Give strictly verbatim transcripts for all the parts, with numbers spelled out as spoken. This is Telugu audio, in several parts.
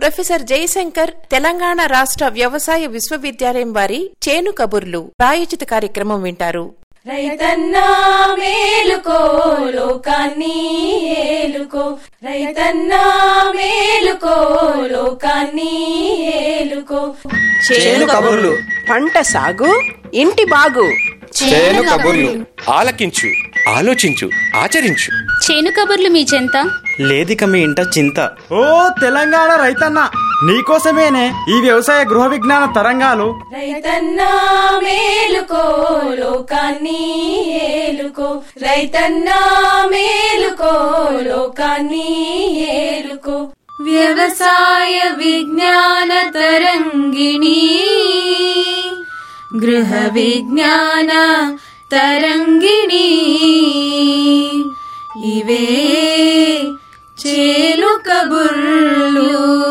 ప్రొఫెసర్ జయశంకర్ తెలంగాణ రాష్ట్ర వ్యవసాయ విశ్వవిద్యాలయం వారి చేను కబుర్లు ప్రాయోజిత కార్యక్రమం వింటారు. రైతన్నా మేలుకో లోకాన్ని ఏలుకో, రైతన్నా మేలుకో లోకాన్ని ఏలుకో. చేను కబుర్లు, పంట సాగు, ఇంటి బాగు. చేను కబుర్లు ఆలకించు, ఆలోచించు, ఆచరించు. చేను కబుర్లు మీ చెంత లేదిక మీ ఇంట చింత. ఓ తెలంగాణ రైతన్న, నీకోసమేనే ఈ వ్యవసాయ గృహ విజ్ఞాన తరంగాలు. రైతన్నా మేలుకో లోకాన్ని ఏలుకో, రైతన్నా మేలుకో లోకాన్ని ఏలుకో. వ్యవసాయ విజ్ఞాన తరంగిణి, గృహ విజ్ఞాన తరంగిణి, ఇవే చేను కబుర్లు.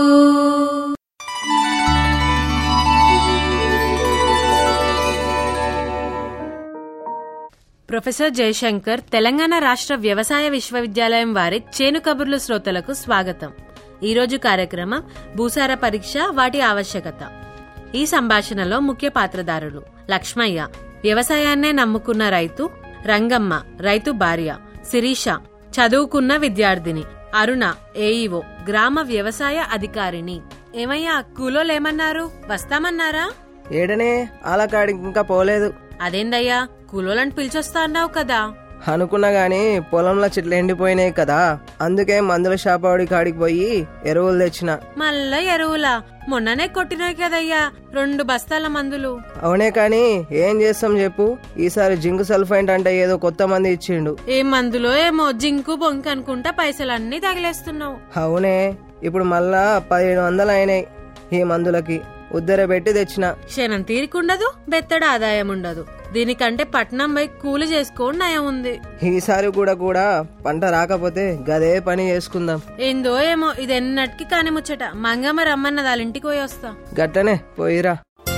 ప్రొఫెసర్ జయశంకర్ తెలంగాణ రాష్ట్ర వ్యవసాయ విశ్వవిద్యాలయం వారి చేను కబుర్లు శ్రోతలకు స్వాగతం. ఈరోజు కార్యక్రమం భూసార పరీక్ష, వాటి ఆవశ్యకత. ఈ సంభాషణలో ముఖ్య పాత్రధారులు లక్ష్మయ్య, వ్యవసాయాన్నే నమ్ముకున్న రైతు; రంగమ్మ, రైతు భార్య; శిరీష, చదువుకున్న విద్యార్థిని; అరుణ, ఏఈఓ, గ్రామ వ్యవసాయ అధికారిని. ఏమయ్యా, కూలోలేమన్నారు? వస్తామన్నారా? ఏడనే ఆలకాడికి ఇంకా పోలేదు. అదేందయ్యా, కూలోలను పిలిచొస్తా అన్నావు కదా? అనుకున్నా గాని పొలంలో చెట్లు ఎండిపోయినాయి కదా, అందుకే మందుల షాపాడి కాడికి పోయి ఎరువులు తెచ్చిన. మళ్ళా ఎరువులా? మొన్ననే కొట్టినాయి కదయ్యా రెండు బస్తాల మందులు. అవునే కాని ఏం చేస్తాం చెప్పు, ఈసారి జింక్ సల్ఫైట్ అంటే ఏదో కొత్త మంది ఇచ్చిండు. ఏ మందులో ఏమో, జింకు బొంక్ అనుకుంటా పైసలన్నీ తగిలేస్తున్నావు. అవునే, ఇప్పుడు మళ్ళా పదిహేను వందలు అయినాయి ఈ మందులకి. ఉద్దర పెట్టి తెచ్చిన. క్షణం తీరికుండదు, బెత్తడ ఆదాయం ఉండదు. దీనికంటే పట్నం పోయి కూలి చేసుకోండి నయం ఉంది. ఈసారి కూడా కూడా పంట రాకపోతే గదే పని చేసుకుందాం. ఏందో ఏమో, ఇది ఎన్నటికి కాని ముచ్చట. మంగమ్మ రమ్మన్న దాలింటికి పోయి వస్తా. గట్టనే పోయిరా.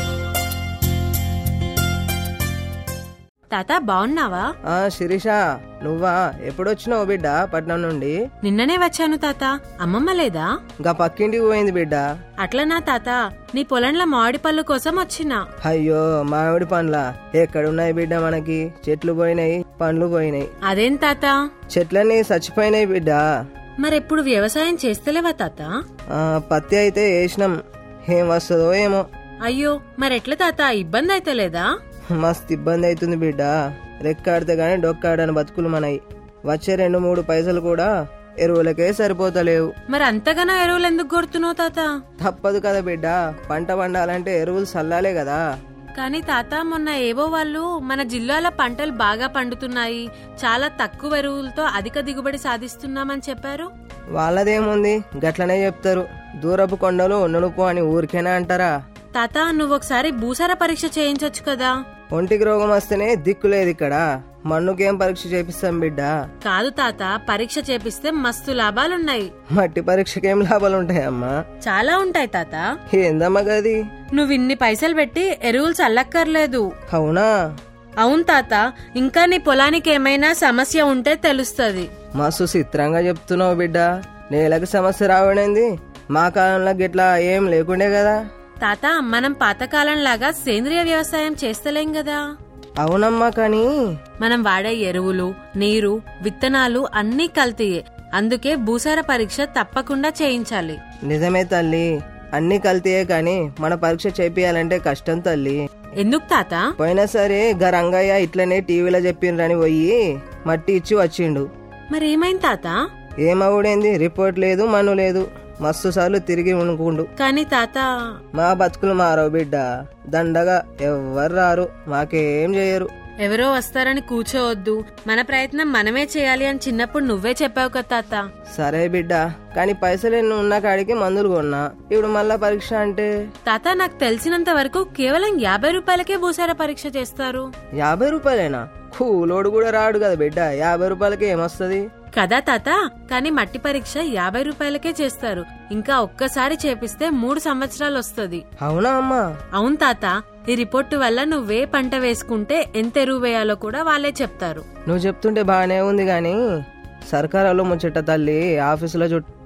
తాత, బాగున్నావా? ఆ శిరీష, నువ్వా? ఎప్పుడొచ్చినావు బిడ్డ పట్నం నుండి? నిన్ననే వచ్చాను తాత. అమ్మమ్మ లేదా? గా పక్కింటికి పోయింది బిడ్డ. అట్లనా తాత? నీ పొలంలో మామిడి పళ్ళు కోసం వచ్చినా. అయ్యో, మామిడి పండ్ల ఎక్కడున్నాయి బిడ్డ? మనకి చెట్లు పోయినాయి, పండ్లు పోయినాయి. అదేం తాత? చెట్లన్నీ చచ్చిపోయినాయి బిడ్డ. మరెప్పుడు వ్యవసాయం చేస్తలేవా తాత? ఆ పత్తి అయితే వేసినాం, ఏం వస్తుందో ఏమో. అయ్యో, మరెట్లా తాత? ఇబ్బంది అయితే లేదా? మస్తు ఇబ్బంది అవుతుంది బిడ్డ. రెక్కాడితే గాని డొక్కాడని బతుకులు మనయి. వచ్చే రెండు మూడు పైసలు కూడా ఎరువులకే సరిపోతలేవు. మరి అంతగానో ఎరువులు ఎందుకు కొడుతున్నావు తాత? తప్పదు కదా బిడ్డ, పంట పండాలంటే ఎరువులు చల్లాలే కదా. కానీ తాత, మొన్న ఏవో వాళ్ళు మన జిల్లాల పంటలు బాగా పండుతున్నాయి, చాలా తక్కువ ఎరువులతో అధిక దిగుబడి సాధిస్తున్నామని చెప్పారు. వాళ్ళదేముంది, గట్లనే చెప్తారు. దూరపు కొండలు నునుపు అని ఊరికేనా అంటారా? తాత, నువ్వొకసారి భూసార పరీక్ష చేయించొచ్చు కదా? ఒంటికి రోగం వస్తేనే దిక్కులేదు ఇక్కడ. మన్నుకేం పరీక్ష చేపిస్తాం బిడ్డ? కాదు తాత, పరీక్ష చేపిస్తే మస్తు లాభాలున్నాయి. మట్టి పరీక్షకేం లాభాలుంటాయమ్మా? చాలా ఉంటాయి తాత. ఏందమ్మా గది? నువ్వు ఇన్ని పైసలు పెట్టి ఎరువులు చల్లక్కర్లేదు. అవునా? అవును తాత. ఇంకా నీ పొలానికి ఏమైనా సమస్య ఉంటే తెలుస్తుంది. మస్తు చిత్రంగా చెప్తున్నావు బిడ్డ. నేలకు సమస్య రావడేంది? మా కాలంలో గిట్లా ఏం లేకుండే కదా. తాత, మనం పాతకాలం లాగా సేంద్రియ వ్యవసాయం చేస్తలేం కదా? అవునమ్మా, కానీ మనం వాడే ఎరువులు, నీరు, విత్తనాలు అన్నీ కల్తీయే. అందుకే భూసార పరీక్ష తప్పకుండా చేయించాలి. నిజమే తల్లి, అన్ని కల్తీయే కాని మన పరీక్ష చేపియాలంటే కష్టం తల్లి. ఎందుకు తాత? పోయినా సరే గా రంగయ్య ఇట్లనే టీవీలో చెప్పిండ్రని పోయి మట్టి ఇచ్చి వచ్చిండు. మరేమైంది తాత? ఏమవుడేంది, రిపోర్ట్ లేదు, మను లేదు. మస్తు సార్లు తిరిగి ఉనుకుండు. కానీ తాత, మా బతుకులు మారవు బిడ్డ. దండగా ఎవ్వరు రారు, మాకేం చేయరు. ఎవరో వస్తారని కూర్చోవద్దు, మన ప్రయత్నం మనమే చేయాలి అని చిన్నప్పుడు నువ్వే చెప్పావు కదా తాత. సరే బిడ్డ, కానీ పైసలు ఎన్ని ఉన్న కాడికి మందులు కొన్నా. ఇప్పుడు మళ్ళా పరీక్ష అంటే? తాత, నాకు తెలిసినంత వరకు కేవలం యాభై రూపాయలకే భూసార పరీక్ష చేస్తారు. యాభై రూపాయలేనా? కూలోడు కూడా రాడు కదా బిడ్డ, యాభై రూపాయలకి ఏమొస్తుంది కదా తాత? కానీ మట్టి పరీక్ష యాభై రూపాయలకే చేస్తారు. ఇంకా ఒక్కసారి చేపిస్తే మూడు సంవత్సరాలు వస్తుంది. అవునా అమ్మా? అవును తాత. ఈ రిపోర్టు వల్ల నువ్వే పంట వేసుకుంటే ఎంత ఎరువు వేయాలో కూడా వాళ్ళే చెప్తారు. నువ్వు చెప్తుంటే బాగానే ఉంది గాని సర్కారులో ముచ్చట తల్లి. ఆఫీసులో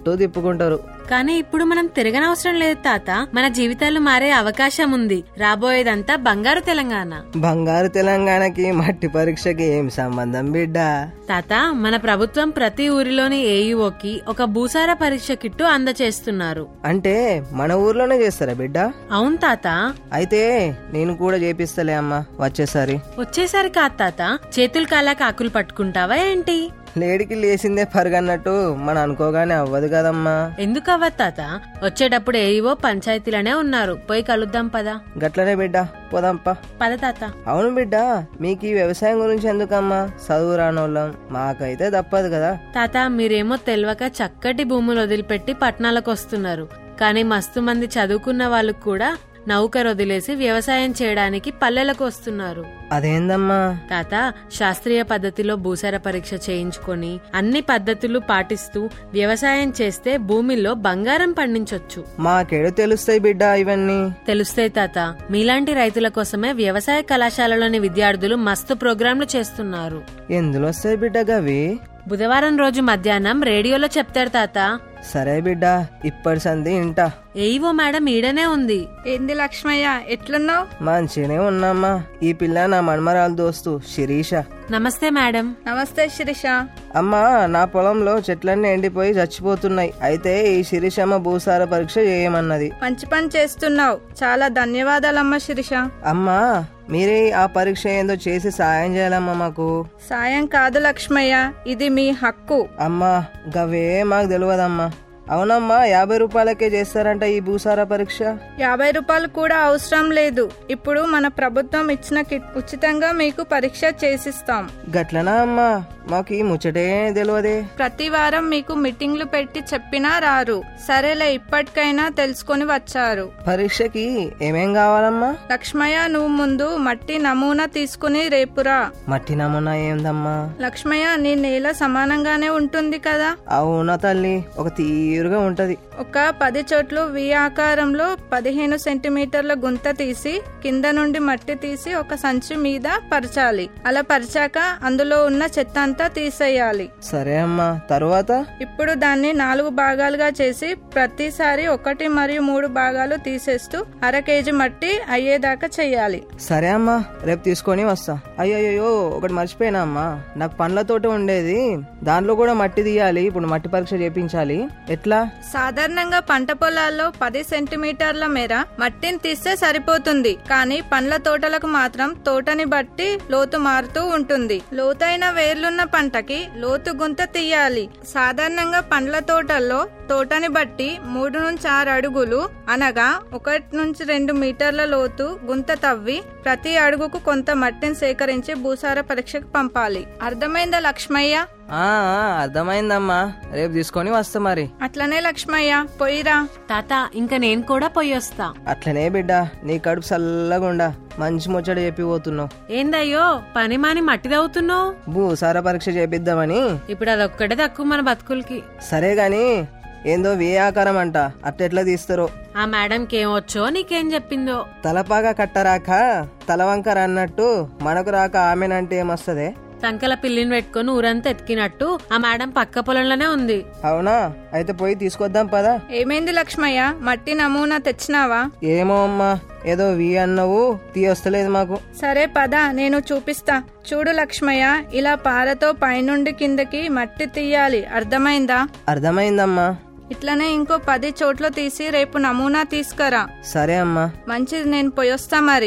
చుట్టూ తిప్పుకుంటారు. కానీ ఇప్పుడు మనం తిరగనవసరం లేదు తాత. మన జీవితాలు మారే అవకాశం ఉంది. రాబోయేదంతా బంగారు తెలంగాణ. బంగారు తెలంగాణకి మట్టి పరీక్షకి ఏం సంబంధం బిడ్డ? తాత, మన ప్రభుత్వం ప్రతి ఊరిలోని ఏఈఓకి ఒక భూసార పరీక్ష కిట్టు అందచేస్తున్నారు. అంటే మన ఊర్లోనే చేస్తారా బిడ్డ? అవును తాత. అయితే నేను కూడా చేపిస్తలే అమ్మా వచ్చేసారి. వచ్చేసారి కాదు తాత, చేతులు కాలా కాకులు పట్టుకుంటావా ఏంటి? లేడికి లేసిందే పరుగన్నట్టు మన అనుకోగానే అవ్వదు కదమ్మా. ఎందుకు అవ్వదు తాత? వచ్చేటప్పుడు ఏవో పంచాయతీలనే ఉన్నారు, పోయి కలుద్దాం పదా. గట్లనే బిడ్డ, పోదాంపా. పద తాత. అవును బిడ్డ, మీకు ఈ వ్యవసాయం గురించి ఎందుకమ్మా? చదువు రానోళ్ళం, మాకైతే తప్పదు కదా. తాత, మీరేమో తెలియక చక్కటి భూములు వదిలిపెట్టి పట్టణాలకు వస్తున్నారు. కానీ మస్తు మంది చదువుకున్న వాళ్ళు కూడా నౌకరు వదిలేసి వ్యవసాయం చేయడానికి పల్లెలకు వస్తున్నారు. అదేందమ్మా? తాత, శాస్త్రీయ పద్ధతిలో భూసార పరీక్ష చేయించుకొని అన్ని పద్ధతులు పాటిస్తూ వ్యవసాయం చేస్తే భూమిలో బంగారం పండించొచ్చు. మాకేడు తెలుస్తాయి బిడ్డ ఇవన్నీ? తెలుస్తాయి తాత. మీలాంటి రైతుల కోసమే వ్యవసాయ కళాశాలలోని విద్యార్థులు మస్తు ప్రోగ్రాంలు చేస్తున్నారు. ఎందులో వస్తాయి బిడ్డ గవి? బుధవారం రోజు మధ్యాహ్నం రేడియోలో చెప్తారు తాత. సరే బిడ్డ, ఇప్పటి సంది ఇంటా. ఏవో మేడం ఈడనే ఉంది. ఏంది లక్ష్మయ్య, ఎట్లున్నావు? మంచినే ఉన్నామ్మా. ఈ పిల్ల నా మన్మరాలు దోస్తు శిరీష. నమస్తే మేడం. నమస్తే శిరీష. అమ్మా, నా పొలంలో చెట్లన్నీ ఎండిపోయి చచ్చిపోతున్నాయి. అయితే ఈ శిరీషమ్మ భూసార పరీక్ష చేయమన్నది. మంచి పని చేస్తున్నావు, చాలా ధన్యవాదాలమ్మా శిరీష. అమ్మా, మీరే ఆ పరీక్ష ఏందో చేసి సాయం చేయాలమ్మా మాకు. సాయం కాదు లక్ష్మయ్య, ఇది మీ హక్కు. అమ్మా, గవే మాకు తెలియదమ్మా. అవునమ్మా, యాభై రూపాయలకే చేస్తారంట ఈ భూసార పరీక్ష. యాభై రూపాయలు కూడా అవసరం లేదు. ఇప్పుడు మన ప్రభుత్వం ఇచ్చిన కిట్ ఉచితంగా మీకు పరీక్ష చేసిస్తాం. గట్లనా అమ్మా? మాకు ఈ ముచ్చటే తెలియదే. ప్రతి వారం మీకు మీటింగ్లు పెట్టి చెప్పినా రారు. సరేలే, ఇప్పటికైనా తెలుసుకొని వచ్చారు. పరీక్షకి ఏమేం కావాలమ్మా? లక్ష్మయ్య, నువ్వు ముందు మట్టి నమూనా తీసుకుని రేపురా. మట్టి నమూనా ఏందమ్మా? లక్ష్మయ్య, నీ నేల సమానంగానే ఉంటుంది కదా? అవునా తల్లి, ఒక తీరుగా ఉంటది. ఒక పది చోట్ల వి ఆకారంలో పదిహేను సెంటీమీటర్ల గుంత తీసి కింద నుండి మట్టి తీసి ఒక సంచి మీద పరచాలి. అలా పరిచాక అందులో ఉన్న చెత్త అంతా తీసేయాలి. సరే అమ్మా, తరువాత? ఇప్పుడు దాన్ని నాలుగు భాగాలుగా చేసి ప్రతిసారి ఒకటి మరియు మూడు భాగాలు తీసేస్తూ అర కేజీ మట్టి అయ్యేదాకా చెయ్యాలి. సరే అమ్మా, రేపు తీసుకొని వస్తా. అయ్యో, ఒకటి మర్చిపోయినా అమ్మా, నాకు పండ్ల తోట ఉండేది, దాంట్లో కూడా మట్టి తీయాలి. ఇప్పుడు మట్టి పరీక్ష చేపించాలి. ఎట్లా? సాధారణంగా పంట పొలాల్లో పది సెంటీమీటర్ల మేర మట్టిని తీస్తే సరిపోతుంది. కానీ పండ్ల తోటలకు మాత్రం తోటని బట్టి లోతు మారుతూ ఉంటుంది. లోతైన వేర్లున్న పంటకి లోతు గుంత తీయాలి. సాధారణంగా పండ్ల తోటల్లో తోటని బట్టి మూడు నుంచి ఆరు అడుగులు అనగా ఒకటి నుంచి రెండు మీటర్ల లోతు గుంత తవ్వి ప్రతి అడుగుకు కొంత మట్టిని సేకరించి భూసార పరీక్షకు పంపాలి. అర్థమైందా లక్ష్మయ్య? ఆ అర్థమైందమ్మా, రేపు తీసుకొని వస్తా మరి. అట్లనే లక్ష్మయ్య, పోయిరా. తాత, ఇంకా నేను కూడా పోయి వస్తా. అట్లనే బిడ్డ, నీ కడుపు చల్లగుండా. మంచి ముచ్చట చెప్పి పోతున్నావు. ఏందయ్యో పని మాని మట్టి తవ్వుతున్నావు? భూసార పరీక్ష చేపిద్దామని. ఇప్పుడు అదొక్కడే తక్కువ మన బతుకులకి. సరే గాని ఏందో వే ఆకారం అంట, అట్టెట్లా తీస్తారో. ఆ మేడంకి ఏమొచ్చో నీకేం చెప్పిందో. తలపాగా కట్టరాక తలవంకర అన్నట్టు మనకు రాక ఆమెనంటే ఏమొస్తదే? సంకల పిల్లిని పెట్టుకుని ఊరంతా ఎత్తికినట్టు ఆ మేడం పక్క పొలంలోనే ఉంది. అవునా? అయితే పోయి తీసుకొద్దాం పదా. ఏమైంది లక్ష్మయ్య, మట్టి నమూనా తెచ్చినావా? ఏమో అమ్మా, ఏదో వి అన్నవు తీయొస్తలేదు మాకు. సరే పద, నేను చూపిస్తా. చూడు లక్ష్మయ్య, ఇలా పారతో పైనుండి కిందకి మట్టి తీయాలి. అర్థమైందా? అర్థమైందమ్మా. ఇట్లనే ఇంకో పది చోట్ల తీసి రేపు నమూనా తీసుకురా. సరే అమ్మా. మంచిది, నేను పోయొస్తా మరి.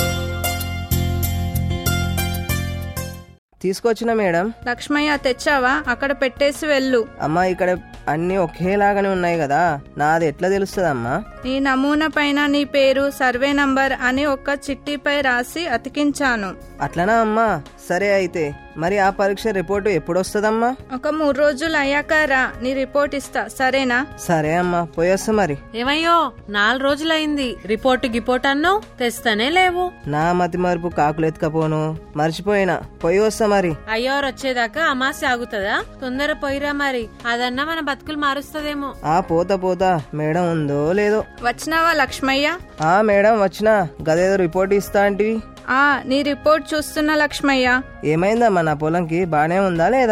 తీసుకొచ్చిన మేడం. లక్ష్మయ్య, తెచ్చావా? అక్కడ పెట్టేసి వెళ్ళు. అమ్మా, ఇక్కడ అన్ని ఒకేలాగానే ఉన్నాయి కదా, నాది ఎట్లా తెలుస్తుందమ్మా? నీ నమూనా పైన నీ పేరు, సర్వే నంబర్ అని ఒక చిట్టీపై రాసి అతికించాను. అట్లనా అమ్మా? సరే, అయితే మరి ఆ పరీక్ష రిపోర్టు ఎప్పుడు వస్తుందమ్మా? ఒక మూడు రోజులు అయ్యాక రా, నీ రిపోర్ట్ ఇస్తా. సరేనా? సరే అమ్మా, పోయొస్తా మరి. ఏమయ్యో, నాలుగు రోజులైంది రిపోర్టు గిపోర్ట్ అన్నావు, తెస్తానే లేవు. నా మతి మరుపు కాకులెత్తుకపోను, మర్చిపోయినా. పోయి వస్తా మరి. అయ్యో, వచ్చేదాకా అమాస్య ఆగుతుందా? తొందర పోయిరా మరి, అదన్నా మన బతుకులు మారుస్తుందేమో. ఆ పోతా పోతా, మేడం ఉందో లేదో. వచ్చినావా లక్ష్మయ్య? ఆ మేడం వచ్చినా. గదేదో రిపోర్ట్ ఇస్తా అంటివి. ఆ నీ రిపోర్ట్ చూస్తున్నా లక్ష్మయ్య. ఏమైందమ్మా, నా పొలంకి బానే ఉందా లేదా?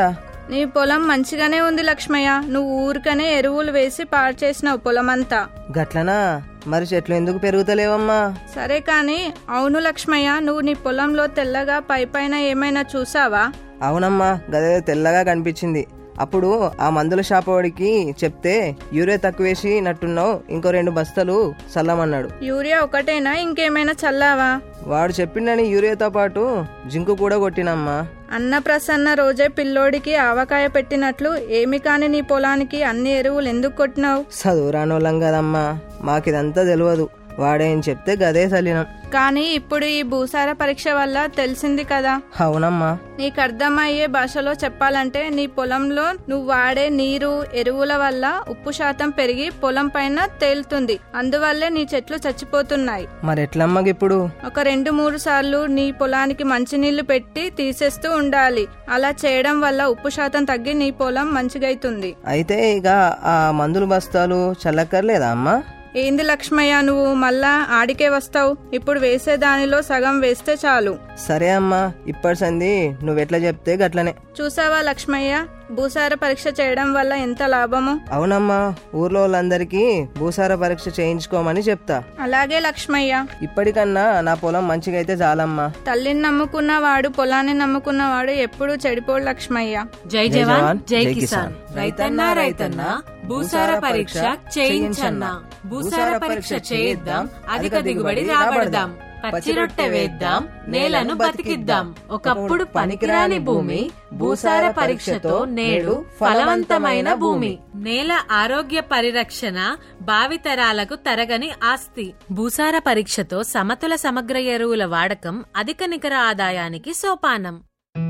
నీ పొలం మంచిగానే ఉంది లక్ష్మయ్య. నువ్వు ఊరికనే ఎరువులు వేసి పాడు చేసినావు పొలమంతా. గట్లనా? మరి చెట్లు ఎందుకు పెరుగుతలేవమ్మా? సరే కాని అవును లక్ష్మయ్య, నువ్వు నీ పొలంలో తెల్లగా పై పైన ఏమైనా చూసావా? అవునమ్మా, గదే తెల్లగా కనిపించింది. అప్పుడు ఆ మందుల షాప్ వాడికి చెప్తే యూరియా తక్కువేసి నట్టున్నావు, ఇంకో రెండు బస్తాలు చల్లమన్నాడు. యూరియా ఒకటేనా ఇంకేమైనా చల్లావా? వాడు చెప్పిండని యూరియాతో పాటు జింకు కూడా కొట్టినమ్మా. అన్న ప్రసన్న రోజే పిల్లోడికి ఆవకాయ పెట్టినట్లు ఏమి కాని నీ పొలానికి అన్ని ఎరువులు ఎందుకు కొట్టినావు? చదువు రానోళ్ళం కదమ్మా, మాకిదంతా తెలియదు. వాడేం చెప్తే గదే చల్లినాం. కానీ ఇప్పుడు ఈ భూసార పరీక్ష వల్ల తెలిసింది కదా. అవునమ్మా. నీకు అర్థమయ్యే భాషలో చెప్పాలంటే నీ పొలంలో నువ్వు వాడే నీరు ఎరువుల వల్ల ఉప్పు శాతం పెరిగి పొలం పైన తేలుతుంది. అందువల్లే నీ చెట్లు చచ్చిపోతున్నాయి. మరెట్లమ్మకి ఇప్పుడు? ఒక రెండు మూడు సార్లు నీ పొలానికి మంచినీళ్లు పెట్టి తీసేస్తూ ఉండాలి. అలా చేయడం వల్ల ఉప్పు శాతం తగ్గి నీ పొలం మంచిగైతుంది. అయితే ఇక ఆ మందులు బస్తాలు చల్లక్కర్లేదా అమ్మా? ఏంది లక్ష్మయ్య, నువ్వు మళ్ళా ఆడికే వస్తావు? ఇప్పుడు వేసే దానిలో సగం వేస్తే చాలు. సరే అమ్మా, ఇప్పటి సంది నువ్వెట్లా చెప్తే గట్లనే. చూసావా లక్ష్మయ్య, భూసార పరీక్ష చేయడం వల్ల ఎంత లాభమో? అవునమ్మా, ఊర్లో వాళ్ళందరికీ భూసార పరీక్ష చేయించుకోమని చెప్తా. అలాగే లక్ష్మయ్య. ఇప్పటికన్నా నా పొలం మంచిగా అయితే చాలమ్మా. తల్లిని నమ్ముకున్న వాడు పొలాన్ని నమ్ముకున్న వాడు ఎప్పుడు చెడిపోడు లక్ష్మయ్య. జై జవాన్ జై కిసాన్. రైతన్న రైతన్న భూసార పరీక్ష చేయించన్నా. భూసార పరీక్ష చేయిద్దాం, అధిక దిగుబడి రాబడదాం. పచ్చి రొట్టె వేద్దాం, నేలను బతికిద్దాం. ఒకప్పుడు పనికిరాని భూమి భూసార పరీక్షతో నేడు ఫలవంతమైన భూమి. నేల ఆరోగ్య పరిరక్షణ భావితరాలకు తరగని ఆస్తి. భూసార పరీక్షతో సమతుల సమగ్ర ఎరువుల వాడకం అధిక నికర ఆదాయానికి సోపానం.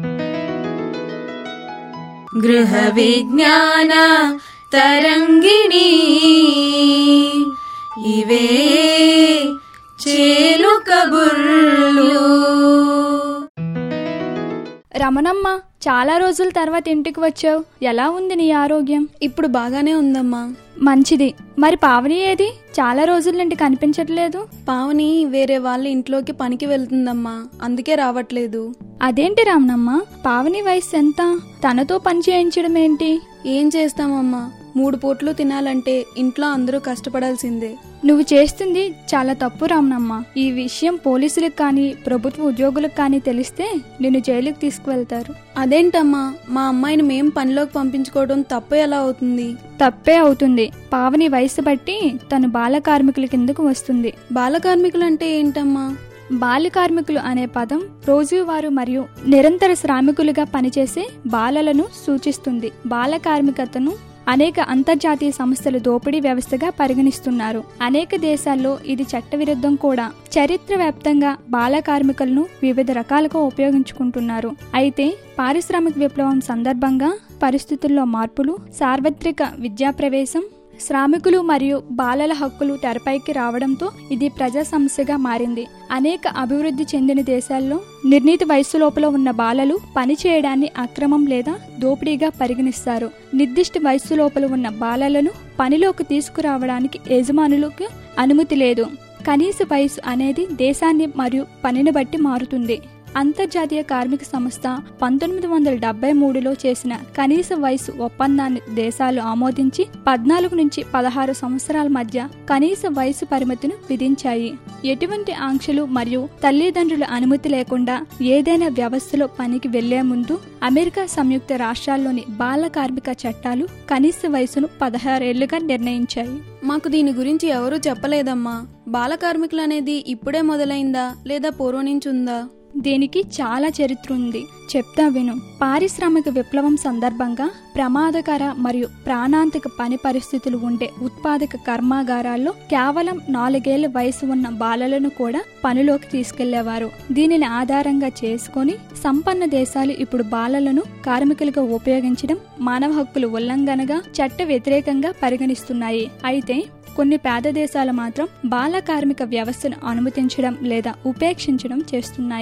గృహ విజ్ఞాన తరంగిణి ఇవే చేను కబుర్లు. రమణమ్మ, చాలా రోజుల తర్వాత ఇంటికి వచ్చావు. ఎలా ఉంది నీ ఆరోగ్యం? ఇప్పుడు బాగానే ఉందమ్మా. మంచిది. మరి పావని ఏది? చాలా రోజుల నుండి కనిపించట్లేదు. పావని వేరే వాళ్ళ ఇంట్లోకి పనికి వెళ్తుందమ్మా, అందుకే రావట్లేదు. అదేంటి రామనమ్మ, పావని వయసు ఎంత? తనతో పని చేయించడం ఏంటి? ఏం చేస్తామమ్మా, మూడు పూట్లు తినాలంటే ఇంట్లో అందరూ కష్టపడాల్సిందే. నువ్వు చేస్తుంది చాలా తప్పు రామనమ్మ. ఈ విషయం పోలీసులకు కానీ ప్రభుత్వ ఉద్యోగులకు కానీ తెలిస్తే నిన్ను జైలుకి తీసుకువెళ్తారు. అదేంటమ్మా, మా అమ్మాయిని మేం పనిలోకి పంపించుకోవడం తప్పు ఎలా అవుతుంది? తప్పే అవుతుంది. పావని వయసు బట్టి తను బాల కార్మికుల కిందకు వస్తుంది. బాల కార్మికులు అంటే ఏంటమ్మా? బాల కార్మికులు అనే పదం రోజువారు మరియు నిరంతర శ్రామికులుగా పనిచేసే బాలలను సూచిస్తుంది. బాల కార్మికతను అనేక అంతర్జాతీయ సంస్థలు దోపిడీ వ్యవస్థగా పరిగణిస్తున్నారు. అనేక దేశాల్లో ఇది చట్టవిరుద్ధం కూడా. చరిత్ర వ్యాప్తంగా బాల కార్మికులను వివిధ రకాలుగా ఉపయోగించుకుంటున్నారు. అయితే పారిశ్రామిక విప్లవం సందర్భంగా పరిస్థితుల్లో మార్పులు, సార్వత్రిక విద్యా ప్రవేశం, శ్రామికులు మరియు బాలల హక్కులు తెరపైకి రావడంతో ఇది ప్రజా సమస్యగా మారింది. అనేక అభివృద్ధి చెందిన దేశాల్లో నిర్ణీత వయస్సు లోపల ఉన్న బాలలు పని చేయడాన్ని అక్రమం లేదా దోపిడీగా పరిగణిస్తారు. నిర్దిష్ట వయస్సు లోపల ఉన్న బాలలను పనిలోకి తీసుకురావడానికి యజమానులకు అనుమతి లేదు. కనీస వయసు అనేది దేశాన్ని మరియు పనిని బట్టి మారుతుంది. అంతర్జాతీయ కార్మిక సంస్థ పంతొమ్మిది వందల డెబ్బై మూడులో చేసిన కనీస వయసు ఒప్పందాన్ని దేశాలు ఆమోదించి పద్నాలుగు నుంచి పదహారు సంవత్సరాల మధ్య కనీస వయసు పరిమితిని విధించాయి. ఎటువంటి ఆంక్షలు మరియు తల్లిదండ్రుల అనుమతి లేకుండా ఏదైనా వ్యవస్థలో పనికి వెళ్లే ముందు అమెరికా సంయుక్త రాష్ట్రాల్లోని బాల కార్మిక చట్టాలు కనీస వయసును పదహారేళ్లుగా నిర్ణయించాయి. మాకు దీని గురించి ఎవరూ చెప్పలేదమ్మా. బాల కార్మికులు అనేది ఇప్పుడే మొదలైందా లేదా పూర్వం నుంచి ఉందా? దీనికి చాలా చరిత్ర ఉంది, చెప్తా విను. పారిశ్రామిక విప్లవం సందర్భంగా ప్రమాదకర మరియు ప్రాణాంతక పని పరిస్థితులు ఉండే ఉత్పాదక కర్మాగారాల్లో కేవలం నాలుగేళ్ల వయసు ఉన్న బాలలను కూడా పనిలోకి తీసుకెళ్లేవారు. దీనిని ఆధారంగా చేసుకుని సంపన్న దేశాలు ఇప్పుడు బాలలను కార్మికులుగా ఉపయోగించడం మానవ హక్కుల ఉల్లంఘనగా, చట్ట వ్యతిరేకంగా పరిగణిస్తున్నాయి. అయితే కొన్ని పేద దేశాలు మాత్రం బాల కార్మిక వ్యవస్థను అనుమతించడం లేదా ఉపేక్షించడం చేస్తున్నాయి.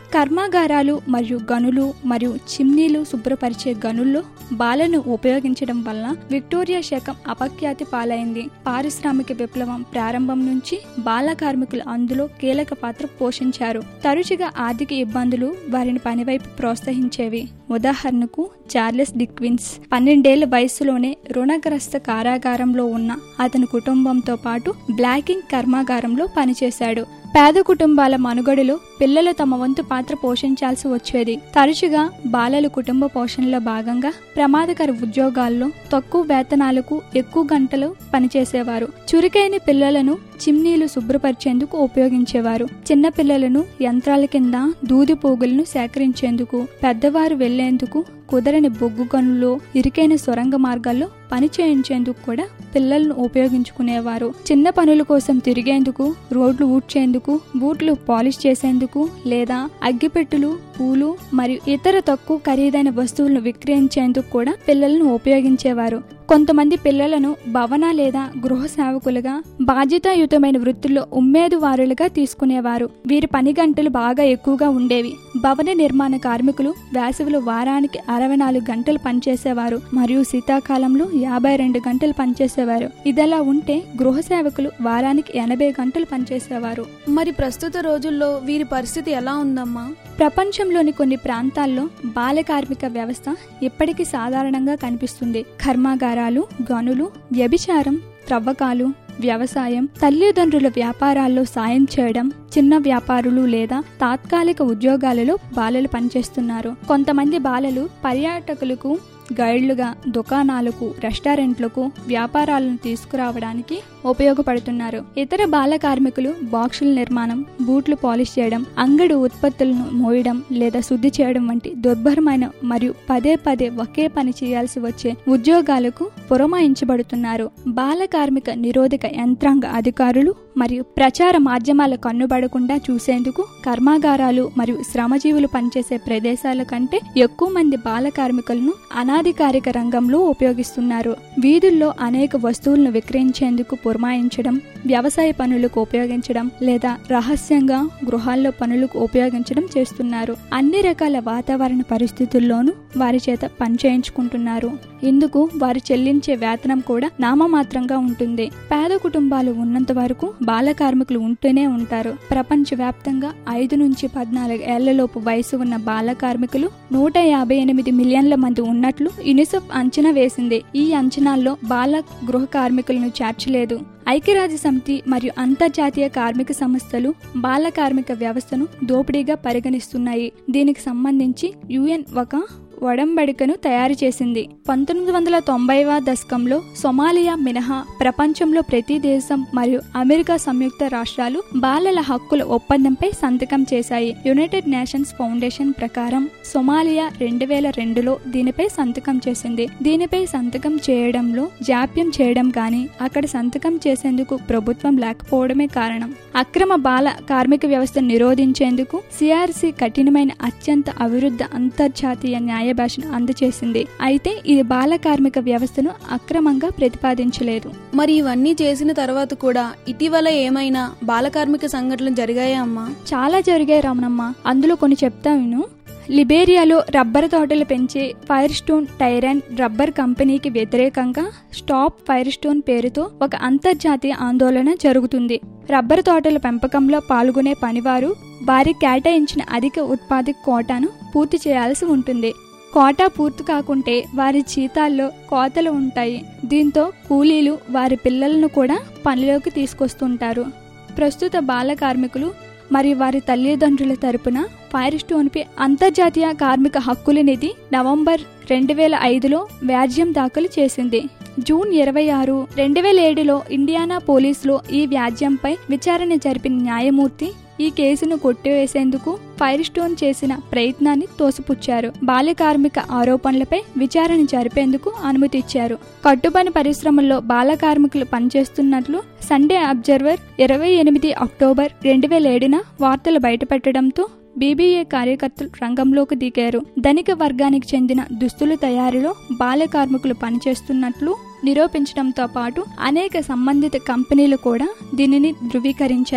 కర్మాగారాలు మరియు గనులు మరియు చిమ్నీలు శుభ్రపరిచే గనుల్లో బాలను ఉపయోగించడం వల్ల విక్టోరియా శకం అపఖ్యాతి పాలైంది. పారిశ్రామిక విప్లవం ప్రారంభం నుంచి బాల కార్మికులు అందులో కీలక పాత్ర పోషించారు. తరచుగా ఆర్థిక ఇబ్బందులు వారిని పనివైపు ప్రోత్సహించేవి. ఉదాహరణకు చార్లెస్ డిక్విన్స్ పన్నెండేళ్ల వయసులోనే రుణగ్రస్త కారాగారంలో ఉన్న అతని కుటుంబంతో పాటు బ్లాకింగ్ కర్మాగారంలో పనిచేశాడు. పేద కుటుంబాల మనుగడలో పిల్లలు తమ వంతు పాత్ర పోషించాల్సి వచ్చేది. తరచుగా బాలలు కుటుంబ పోషణలో భాగంగా ప్రమాదకర ఉద్యోగాల్లో తక్కువ వేతనాలకు ఎక్కువ గంటలు పనిచేసేవారు. చురుకైన పిల్లలను చిమ్నీలు శుభ్రపరిచేందుకు ఉపయోగించేవారు. చిన్న పిల్లలను యంత్రాల కింద దూది పోగులను సేకరించేందుకు, పెద్దవారు వెళ్లేందుకు కుదరని బొగ్గు గనుల్లో, ఇరుకైన సొరంగ మార్గాల్లో పని చేయించేందుకు కూడా పిల్లలను ఉపయోగించుకునేవారు. చిన్న పనుల కోసం తిరిగేందుకు, రోడ్లు ఊడ్చేందుకు, బూట్లు పాలిష్ చేసేందుకు లేదా అగ్గిపెట్టులు, పూలు మరియు ఇతర తక్కువ ఖరీదైన వస్తువులను విక్రయించేందుకు కూడా పిల్లలను ఉపయోగించేవారు. కొంతమంది పిల్లలను భవన లేదా గృహ సేవకులుగా, బాధ్యతాయుతమైన వృత్తుల్లో ఉమ్మేదువారులుగా తీసుకునేవారు. వీరి పని గంటలు బాగా ఎక్కువగా ఉండేవి. భవన నిర్మాణ కార్మికులు వేసవిలో వారానికి అరవై నాలుగు గంటలు పనిచేసేవారు మరియు శీతాకాలంలో యాభై రెండు గంటలు పనిచేసేవారు. ఇదలా ఉంటే గృహ సేవకులు వారానికి ఎనభై గంటలు పనిచేసేవారు. మరి ప్రస్తుత రోజుల్లో వీరి పరిస్థితి ఎలా ఉందమ్మా? ప్రపంచంలోని కొన్ని ప్రాంతాల్లో బాల కార్మిక వ్యవస్థ ఇప్పటికీ సాధారణంగా కనిపిస్తుంది. కర్మాగారాలు, గనులు, వ్యభిచారం, త్రవ్వకాలు, వ్యవసాయం, తల్లిదండ్రుల వ్యాపారాల్లో సాయం చేయడం, చిన్న వ్యాపారులు లేదా తాత్కాలిక ఉద్యోగాలలో బాలలు పనిచేస్తున్నారు. కొంతమంది బాలలు పర్యాటకులకు గైడ్లుగా, దుకాణాలకు, రెస్టారెంట్లకు వ్యాపారాలను తీసుకురావడానికి ఉపయోగపడుతున్నారు. ఇతర బాల కార్మికులు బాక్సుల నిర్మాణం, బూట్లు పాలిష్ చేయడం, అంగడి ఉత్పత్తులను మోయడం లేదా శుద్ధి చేయడం వంటి దుర్భరమైన మరియు పదే పదే ఒకే పని చేయాల్సి వచ్చే ఉద్యోగాలకు పురమాయించబడుతున్నారు. బాల కార్మిక నిరోధక యంత్రాంగ అధికారులు మరియు ప్రచార మాధ్యమాల కన్నుబడకుండా చూసేందుకు కర్మాగారాలు మరియు శ్రమజీవులు పనిచేసే ప్రదేశాల కంటే ఎక్కువ మంది బాల కార్మికులను అనాధికారిక రంగంలో ఉపయోగిస్తున్నారు. వీధుల్లో అనేక వస్తువులను విక్రయించేందుకు పురమాయించడం, వ్యవసాయ పనులకు ఉపయోగించడం లేదా రహస్యంగా గృహాల్లో పనులకు ఉపయోగించడం చేస్తున్నారు. అన్ని రకాల వాతావరణ పరిస్థితుల్లోనూ వారి చేత పనిచేయించుకుంటున్నారు. ఇందుకు వారు చెల్లించే వేతనం కూడా నామమాత్రంగా ఉంటుంది. పేద కుటుంబాలు ఉన్నంత వరకు బాల కార్మికులు ఉంటూనే ఉంటారు. ప్రపంచవ్యాప్తంగా ఐదు నుంచి పద్నాలుగు ఏళ్లలోపు వయసు ఉన్న బాల కార్మికులు నూట యాభై ఎనిమిది మిలియన్ల మంది ఉన్నట్లు యునిసెఫ్ అంచనా వేసింది. ఈ అంచనాల్లో బాల గృహ కార్మికులను చేర్చలేదు. ఐక్యరాజ్య సమితి మరియు అంతర్జాతీయ కార్మిక సంస్థలు బాల కార్మిక వ్యవస్థను దోపిడీగా పరిగణిస్తున్నాయి. దీనికి సంబంధించి యుఎన్ ఒక ఒడంబడికను తయారు చేసింది. పంతొమ్మిది వందల తొంభైవ దశకంలో సొమాలియా మినహా ప్రపంచంలో ప్రతి దేశం మరియు అమెరికా సంయుక్త రాష్ట్రాలు బాలల హక్కుల ఒప్పందంపై సంతకం చేశాయి. యునైటెడ్ నేషన్స్ ఫౌండేషన్ ప్రకారం సొమాలియా రెండు వేల రెండులో దీనిపై సంతకం చేసింది. దీనిపై సంతకం చేయడంలో జాప్యం చేయడం కానీ అక్కడ సంతకం చేసేందుకు ప్రభుత్వం లేకపోవడమే కారణం. అక్రమ బాల కార్మిక వ్యవస్థను నిరోధించేందుకు సిఆర్సి కఠినమైన అత్యంత అభివృద్ధి అంతర్జాతీయ న్యాయ భాషను అందజేసింది. అయితే ఇది బాల కార్మిక వ్యవస్థను అక్రమంగా ప్రతిపాదించలేదు. మరి ఇవన్నీ చేసిన తర్వాత కూడా ఇటీవల ఏమైనా బాల కార్మిక సంఘటనలు జరిగాయా అమ్మా? చాలా జరిగాయి రమణమ్మ. అందులో కొన్ని చెప్తా విను. లిబేరియాలో రబ్బర్ తోటలు పెంచే ఫైర్ స్టోన్ టైరన్ రబ్బర్ కంపెనీకి వ్యతిరేకంగా స్టాప్ ఫైర్ స్టోన్ పేరుతో ఒక అంతర్జాతీయ ఆందోళన జరుగుతుంది. రబ్బర్ తోటల పెంపకంలో పాల్గొనే పనివారు వారి కేటాయించిన అధిక ఉత్పాదక కోటాను పూర్తి చేయాల్సి ఉంటుంది. కోటా పూర్తి కాకుంటే వారి జీతాల్లో కోతలు ఉంటాయి. దీంతో కూలీలు వారి పిల్లలను కూడా పనిలోకి తీసుకొస్తుంటారు. ప్రస్తుత బాల కార్మికులు మరియు వారి తల్లిదండ్రుల తరపున ఫైర్ స్టోన్ పై అంతర్జాతీయ కార్మిక హక్కుల నిధి నవంబర్ రెండు వేల ఐదులో వ్యాజ్యం దాఖలు చేసింది. జూన్ ఇరవై ఆరు రెండు వేల ఏడులో ఇండియానా పోలీసులో ఈ వ్యాజ్యంపై విచారణ జరిపిన న్యాయమూర్తి ఈ కేసును కొట్టివేసేందుకు ఫైర్ స్టోన్ చేసిన ప్రయత్నాన్ని తోసిపుచ్చారు. బాల్య కార్మిక ఆరోపణలపై విచారణ జరిపేందుకు అనుమతి ఇచ్చారు. కట్టుపని పరిశ్రమల్లో బాల కార్మికులు పనిచేస్తున్నట్లు సండే అబ్జర్వర్ ఇరవై ఎనిమిది అక్టోబర్ రెండు వేల ఏడున వార్తలు బయటపెట్టడంతో బీబీఏ కార్యకర్తలు రంగంలోకి దిగారు. ధనిక వర్గానికి చెందిన దుస్తుల తయారీలో బాల కార్మికులు పనిచేస్తున్నట్లు నిరూపించడంతో పాటు అనేక సంబంధిత కంపెనీలు కూడా దీనిని ధృవీకరించాయి.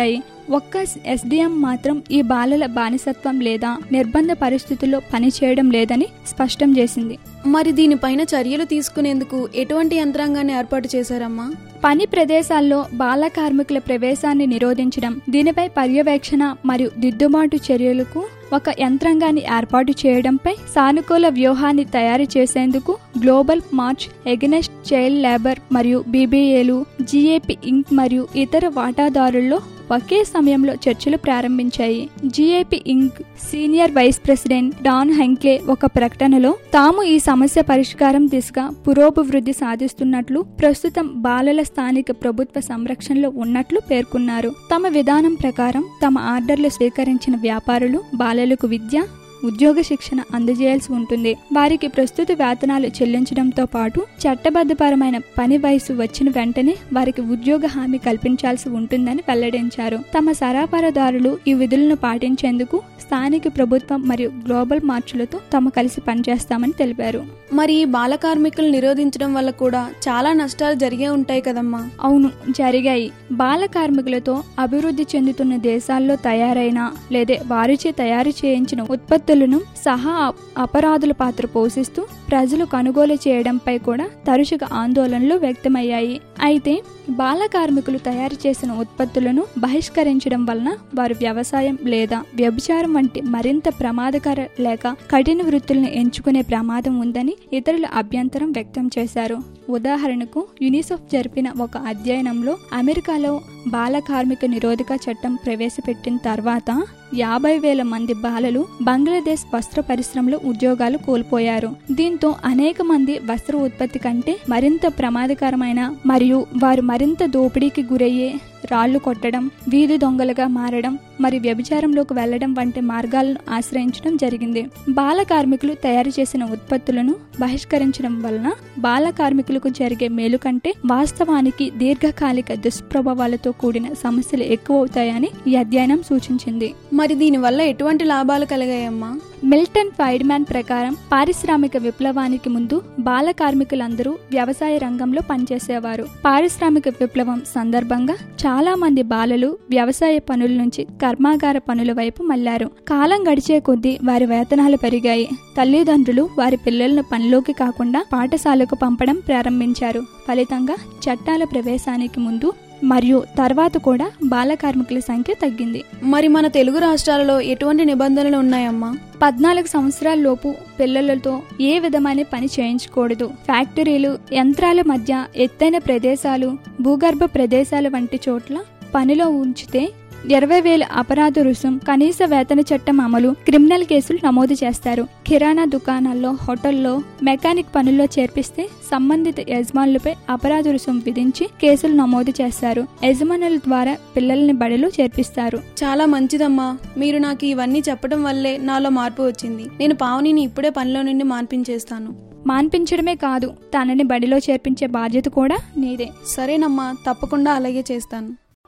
ఒక్క ఎస్డిఎం మాత్రం ఈ బాలల బానిసత్వం లేదా నిర్బంధ పరిస్థితుల్లో పనిచేయడం లేదని స్పష్టం చేసింది. మరి దీనిపైన చర్యలు తీసుకునేందుకు ఎటువంటి యంత్రాంగాన్ని ఏర్పాటు చేశారమ్మా? పని ప్రదేశాల్లో బాల కార్మికుల ప్రవేశాన్ని నిరోధించడం, దీనిపై పర్యవేక్షణ మరియు దిద్దుబాటు చర్యలకు ఒక యంత్రాంగాన్ని ఏర్పాటు చేయడంపై సానుకూల వ్యూహాన్ని తయారు చేసేందుకు global march against child labour మరియు బీబీఏలు, జీఏపీ ఇంక్ మరియు ఇతర వాటాదారుల్లో ఒకే సమయంలో చర్చలు ప్రారంభించాయి. GAP Inc senior vice president Don Henkley ఒక ప్రకటనలో తాము ఈ సమస్య పరిష్కారం దిశగా పురోభివృద్ధి సాధిస్తున్నట్లు, ప్రస్తుతం బాలల స్థానిక ప్రభుత్వ సంరక్షణలో ఉన్నట్లు పేర్కొన్నారు. తమ విధానం ప్రకారం తమ ఆర్డర్లు స్వీకరించిన వ్యాపారులు బాలలకు విద్య, ఉద్యోగ శిక్షణ అందజేయాల్సి ఉంటుంది. వారికి ప్రస్తుత వేతనాలు చెల్లించడంతో పాటు చట్టబద్ధపరమైన పని వయసు వచ్చిన వెంటనే వారికి ఉద్యోగ హామీ కల్పించాల్సి ఉంటుందని వెల్లడించారు. తమ సరఫరాదారులు ఈ విధులను పాటించేందుకు స్థానిక ప్రభుత్వం మరియు గ్లోబల్ మార్చులతో తాము కలిసి పనిచేస్తామని తెలిపారు. మరి బాల కార్మికులు నిరోధించడం వల్ల కూడా చాలా నష్టాలు జరిగే ఉంటాయి కదమ్మా? అవును, జరిగాయి. బాల కార్మికులతో అభివృద్ధి చెందుతున్న దేశాల్లో తయారైన లేదా వారిచే తయారు చేయించిన ఉత్పత్తులను సహా అపరాధుల పాత్ర పోషిస్తూ ప్రజలు కొనుగోలు చేయడంపై కూడా తరచుగా ఆందోళనలు వ్యక్తమయ్యాయి. అయితే బాల కార్మికులు తయారు చేసిన ఉత్పత్తులను బహిష్కరించడం వలన వారు వ్యవసాయం లేదా వ్యభిచారం వంటి మరింత ప్రమాదకర లేక కఠిన వృత్తులను ఎంచుకునే ప్రమాదం ఉందని ఇతరులు అభ్యంతరం వ్యక్తం చేశారు. ఉదాహరణకు యునిసెఫ్ జరిపిన ఒక అధ్యయనంలో అమెరికాలో బాల కార్మిక నిరోధక చట్టం ప్రవేశపెట్టిన తర్వాత యాభై వేల మంది బాలలు బంగ్లాదేశ్ వస్త్ర పరిశ్రమలో ఉద్యోగాలు కోల్పోయారు. దీంతో అనేక మంది వస్త్ర ఉత్పత్తి కంటే మరింత ప్రమాదకరమైన మరియు వారు మరింత దోపిడీకి గురయ్యే రాళ్లు కొట్టడం, వీధి దొంగలుగా మారడం మరియు వ్యభిచారంలోకి వెళ్లడం వంటి మార్గాలను ఆశ్రయించడం జరిగింది. బాల కార్మికులు తయారు చేసిన ఉత్పత్తులను బహిష్కరించడం వలన బాల కార్మికులకు జరిగే మేలు కంటే వాస్తవానికి దీర్ఘకాలిక దుష్ప్రభావాలతో కూడిన సమస్యలు ఎక్కువ అవుతాయని ఈ అధ్యయనం సూచించింది. మరి దీనివల్ల ఎటువంటి లాభాలు కలిగాయమ్మా? మిల్టన్ ఫైడ్మ్యాన్ ప్రకారం పారిశ్రామిక విప్లవానికి ముందు బాల కార్మికులందరూ వ్యవసాయ రంగంలో పనిచేసేవారు. పారిశ్రామిక విప్లవం సందర్భంగా చాలా మంది బాలలు వ్యవసాయ పనుల నుంచి కర్మాగార పనుల వైపు మళ్లారు. కాలం గడిచే కొద్దీ వారి వేతనాలు పెరిగాయి. తల్లిదండ్రులు వారి పిల్లలను పనిలోకి కాకుండా పాఠశాలకు పంపడం ప్రారంభించారు. ఫలితంగా చట్టాల ప్రవేశానికి ముందు మరియు తర్వాత కూడా బాల కార్మికుల సంఖ్య తగ్గింది. మరి మన తెలుగు రాష్ట్రాలలో ఎటువంటి నిబంధనలు ఉన్నాయమ్మా? పద్నాలుగు సంవత్సరాల లోపు పిల్లలతో ఏ విధమైన పని చేయించకూడదు. ఫ్యాక్టరీలు, యంత్రాల మధ్య ఎత్తైన ప్రదేశాలు, భూగర్భ ప్రదేశాల వంటి చోట్ల పనిలో ఉంచితే ఇరవై వేల అపరాధ రుసుం, కనీస వేతన చట్టం అమలు, క్రిమినల్ కేసులు నమోదు చేస్తారు. కిరాణా దుకాణాల్లో, హోటల్లో, మెకానిక్ పనుల్లో చేర్పిస్తే సంబంధిత యజమానులపై అపరాధ రుసుం విధించి కేసులు నమోదు చేస్తారు. యజమానుల ద్వారా పిల్లల్ని బడిలో చేర్పిస్తారు. చాలా మంచిదమ్మా. మీరు నాకు ఇవన్నీ చెప్పడం వల్లే నాలో మార్పు వచ్చింది. నేను పావనిని ఇప్పుడే పనిలో నుండి మాన్పించేస్తాను. మాన్పించడమే కాదు, తనని బడిలో చేర్పించే బాధ్యత కూడా నీదే. సరేనమ్మా, తప్పకుండా అలాగే చేస్తాను.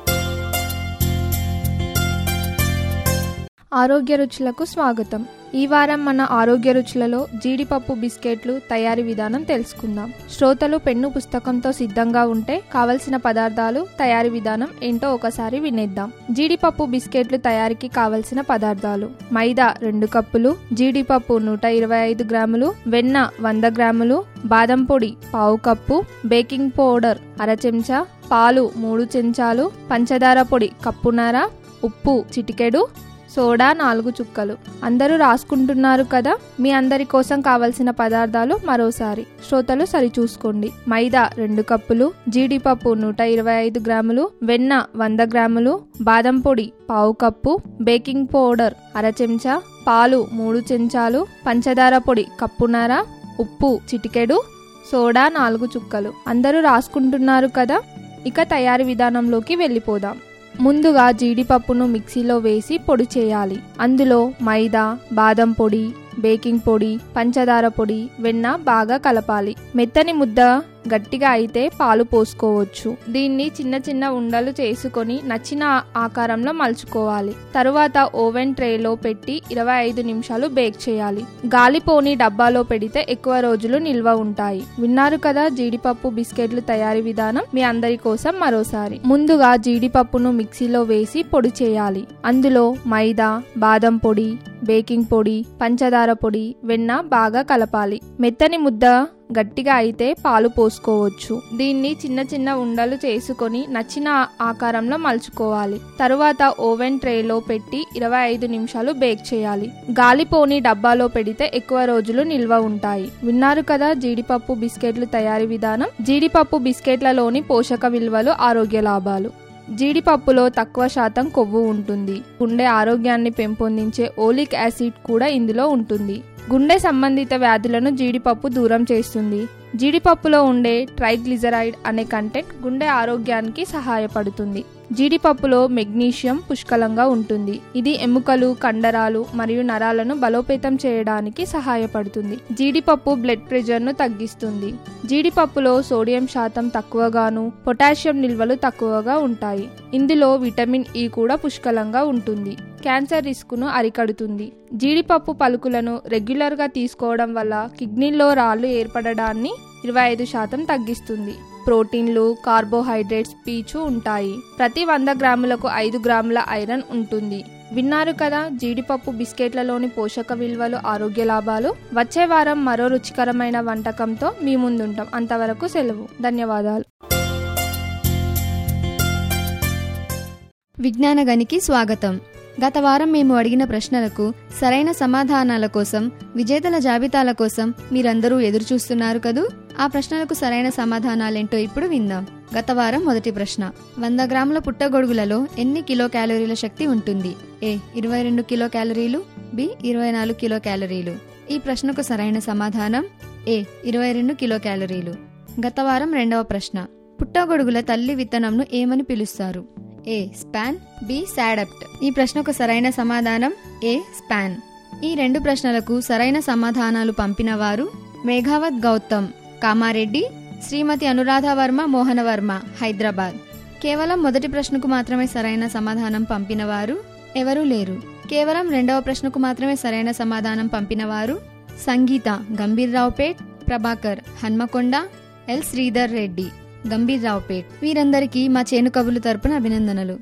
ఆరోగ్య రుచులకు స్వాగతం. ఈ వారం మన ఆరోగ్య రుచులలో జీడిపప్పు బిస్కెట్లు తయారీ విధానం తెలుసుకుందాం. శ్రోతలు పెన్ను పుస్తకంతో సిద్ధంగా ఉంటే కావలసిన పదార్థాలు, తయారీ విధానం ఏంటో ఒకసారి వినేద్దాం. జీడిపప్పు బిస్కెట్లు తయారీకి కావలసిన పదార్థాలు: మైదా రెండు కప్పులు, జీడిపప్పు నూట ఇరవై ఐదు గ్రాములు, వెన్న వంద గ్రాములు, బాదం పొడి పావు కప్పు, బేకింగ్ పౌడర్ అర చెంచా, పాలు మూడు చెంచాలు, పంచదార పొడి కప్పున్నర, ఉప్పు చిటికెడు, సోడా నాలుగు చుక్కలు. అందరూ రాసుకుంటున్నారు కదా? మీ అందరి కోసం కావలసిన పదార్థాలు మరోసారి శ్రోతలు సరిచూసుకోండి. మైదా రెండు కప్పులు, జీడిపప్పు నూట ఇరవై ఐదు గ్రాములు, వెన్న వంద గ్రాములు, బాదం పొడి పావు కప్పు, బేకింగ్ పౌడర్ అర చెంచా, పాలు మూడు చెంచాలు, పంచదార పొడి కప్పున్నర, ఉప్పు చిటికెడు, సోడా నాలుగు చుక్కలు. అందరూ రాసుకుంటున్నారు కదా? ఇక తయారీ విధానంలోకి వెళ్ళిపోదాం. ముందుగా జీడిపప్పును మిక్సీలో వేసి పొడి చేయాలి. అందులో మైదా, బాదం పొడి, బేకింగ్ పొడి, పంచదార పొడి, వెన్న బాగా కలపాలి. మెత్తని ముద్ద గట్టిగా అయితే పాలు పోసుకోవచ్చు. దీన్ని చిన్న చిన్న ఉండలు చేసుకొని నచ్చిన ఆకారంలో మలుచుకోవాలి. తరువాత ఓవెన్ ట్రేలో పెట్టి ఇరవై ఐదు నిమిషాలు బేక్ చేయాలి. గాలిపోని డబ్బాలో పెడితే ఎక్కువ రోజులు నిల్వ ఉంటాయి. విన్నారు కదా జీడిపప్పు బిస్కెట్లు తయారీ విధానం. మీ అందరి కోసం మరోసారి. ముందుగా జీడిపప్పును మిక్సీలో వేసి పొడి చేయాలి. అందులో మైదా, బాదం పొడి, బేకింగ్ పొడి, పంచదార పొడి, వెన్న బాగా కలపాలి. మెత్తని ముద్ద గట్టిగా అయితే పాలు పోసుకోవచ్చు. దీన్ని చిన్న చిన్న ఉండలు చేసుకొని నచ్చిన ఆకారంలో మలుచుకోవాలి. తరువాత ఓవెన్ ట్రేలో పెట్టి ఇరవై ఐదు నిమిషాలు బేక్ చేయాలి. గాలిపోని డబ్బాలో పెడితే ఎక్కువ రోజులు నిల్వ ఉంటాయి. విన్నారు కదా జీడిపప్పు బిస్కెట్లు తయారీ విధానం. జీడిపప్పు బిస్కెట్లలోని పోషక విలువలు, ఆరోగ్య లాభాలు. జీడిపప్పులో తక్కువ శాతం కొవ్వు ఉంటుంది. గుండె ఆరోగ్యాన్ని పెంపొందించే ఓలిక్ యాసిడ్ కూడా ఇందులో ఉంటుంది. గుండె సంబంధిత వ్యాధులను జీడిపప్పు దూరం చేస్తుంది. జీడిపప్పులో ఉండే ట్రైగ్లిజరైడ్ అనే కంటెంట్ గుండె ఆరోగ్యానికి సహాయపడుతుంది. జీడిపప్పులో మెగ్నీషియం పుష్కలంగా ఉంటుంది. ఇది ఎముకలు, కండరాలు మరియు నరాలను బలోపేతం చేయడానికి సహాయపడుతుంది. జీడిపప్పు బ్లడ్ ప్రెషర్ ను తగ్గిస్తుంది. జీడిపప్పులో సోడియం శాతం తక్కువగాను, పొటాషియం నిల్వలు తక్కువగా ఉంటాయి. ఇందులో విటమిన్ ఈ కూడా పుష్కలంగా ఉంటుంది. క్యాన్సర్ రిస్కును అరికడుతుంది. జీడిపప్పు పలుకులను రెగ్యులర్ గా తీసుకోవడం వల్ల కిడ్నీలో రాళ్లు ఏర్పడడాన్ని ఇరవై ఐదు శాతం తగ్గిస్తుంది. ప్రోటీన్లు, కార్బోహైడ్రేట్స్, పీచు ఉంటాయి. ప్రతి వంద గ్రాములకు ఐదు గ్రాముల ఐరన్ ఉంటుంది. విన్నారు కదా జీడిపప్పు బిస్కెట్లలోని పోషక విలువలు, ఆరోగ్య లాభాలు. వచ్చే వారం మరో రుచికరమైన వంటకంతో మీ ముందుంటాం. అంతవరకు సెలవు. ధన్యవాదాలు. విజ్ఞాన గనికి స్వాగతం. గత వారం మేము అడిగిన ప్రశ్నలకు సరైన సమాధానాల కోసం, విజేతల జాబితాల కోసం మీరందరూ ఎదురు చూస్తున్నారు కదూ. ఆ ప్రశ్నలకు సరైన సమాధానాలేంటో ఇప్పుడు విందాం. గత వారం మొదటి ప్రశ్న, వంద గ్రాముల పుట్టగొడుగులలో ఎన్ని కిలో క్యాలరీల శక్తి ఉంటుంది? ఏ ఇరవై రెండు కిలో క్యాలరీలు, బి ఇరవై నాలుగు కిలో క్యాలరీలు. ఈ ప్రశ్నకు సరైన సమాధానం ఏ ఇరవై రెండు కిలో క్యాలరీలు. గత వారం రెండవ ప్రశ్న, పుట్టగొడుగుల తల్లి విత్తనంను ఏమని పిలుస్తారు? ఏ స్పాన్, బి సాడప్ట్. ఈ ప్రశ్నకు సరైన సమాధానం ఏ స్పాన్. ఈ రెండు ప్రశ్నలకు సరైన సమాధానాలు పంపిన వారు మేఘావత్ గౌతమ్, కామారెడ్డి, శ్రీమతి అనురాధ వర్మ, మోహన వర్మ, హైదరాబాద్. కేవలం మొదటి ప్రశ్నకు మాత్రమే సరైన సమాధానం పంపిన వారు ఎవరూ లేరు. కేవలం రెండవ ప్రశ్నకు మాత్రమే సరైన సమాధానం పంపిన వారు సంగీత, గంభీర్రావుపేట్, ప్రభాకర్, హన్మకొండ, ఎల్ శ్రీధర్ రెడ్డి, గంభీర్రావుపేట్. వీరందరికీ మా చేను కబుర్లు తరపున అభినందనలు.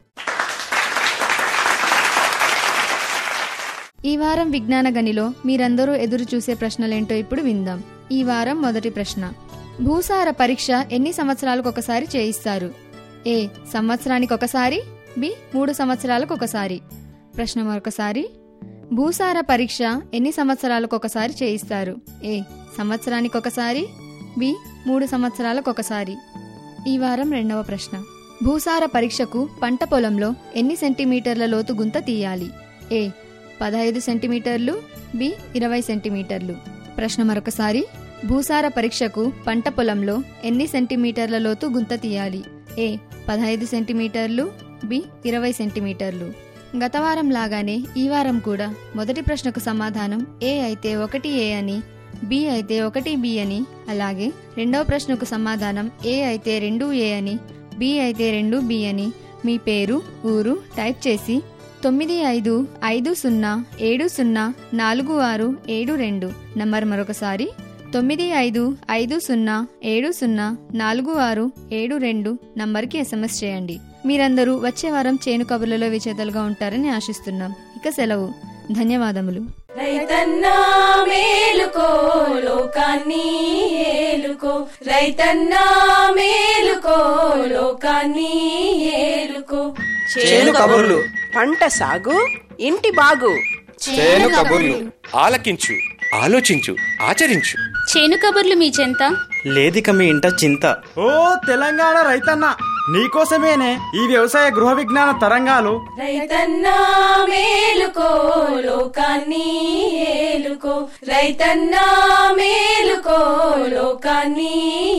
ఈ వారం విజ్ఞాన గనిలో మీరందరూ ఎదురు చూసే ప్రశ్నలేంటో ఇప్పుడు విందాం. ఈ వారం మొదటి ప్రశ్న, భూసార పరీక్ష ఎన్ని సంవత్సరాలకు ఒకసారి చేయిస్తారు? ఏ సంవత్సరానికి ఒకసారి, బి మూడు సంవత్సరాలకు ఒకసారి. ప్రశ్న మరొకసారి, భూసార పరీక్ష ఎన్ని సంవత్సరాలకు ఒకసారి చేయిస్తారు? ఏ సంవత్సరానికి ఒకసారి, బి మూడు సంవత్సరాలకు ఒకసారి. ఈ వారం రెండవ ప్రశ్న, భూసార పరీక్షకు పంట పొలంలో ఎన్ని సెంటీమీటర్ల లోతు గుంత తీయాలి? ఏ పదహైదు సెంటీమీటర్లు, బి ఇరవై సెంటీమీటర్లు. ప్రశ్న మరొకసారి, భూసార పరీక్షకు పంట పొలంలో ఎన్ని సెంటీమీటర్ల లోతు గుంత తీయాలి? ఏ పదహైదు సెంటీమీటర్లు, బి ఇరవై సెంటీమీటర్లు. గత వారం లాగానే ఈ వారం కూడా మొదటి ప్రశ్నకు సమాధానం ఏ అయితే ఒకటి ఏ అని, బి అయితే ఒకటి బి అని, అలాగే రెండవ ప్రశ్నకు సమాధానం ఏ అయితే రెండు ఏ అని, బి అయితే రెండు బి అని మీ పేరు, ఊరు టైప్ చేసి తొమ్మిది ఐదు ఐదు సున్నా ఏడు సున్నా నాలుగు ఆరు ఏడు రెండు నంబర్ మరొకసారి తొమ్మిది ఐదు ఐదు సున్నా ఏడు సున్నా నాలుగు ఆరు ఏడు రెండు నంబర్కి ఎస్ఎంఎస్ చేయండి. మీరందరూ వచ్చే వారం చేను కబుర్లలో విజేతలుగా ఉంటారని ఆశిస్తున్నాం. ఇక సెలవు. ధన్యవాదములు. రైతన్నా మేలుకో, లోకాన్ని ఏలుకో. రైతన్నా మేలుకో, లోకాన్ని ఏలుకో. చేను కబుర్లు, పంట సాగు, ఇంటి బాగు. చేను కబుర్లు ఆలకించు, ఆలోచించు, ఆచరించు. చేను కబుర్లు మీ చెంత లేదిక మీ ఇంట చింత. ఓ తెలంగాణ రైతన్న, నీకోసమేనే ఈ వ్యవసాయ గృహ విజ్ఞాన తరంగాలు. రైతన్నా మేలుకో, లోకాన్ని ఏలుకో. రైతన్నా మేలుకో, లోకాన్ని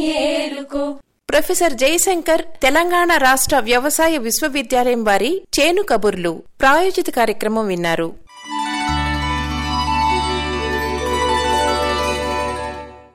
ఏలుకో. ప్రొఫెసర్ జయశంకర్ తెలంగాణ రాష్ట్ర వ్యవసాయ విశ్వవిద్యాలయం వారి చేను కబుర్లు ప్రాయోజిత కార్యక్రమం విన్నారు.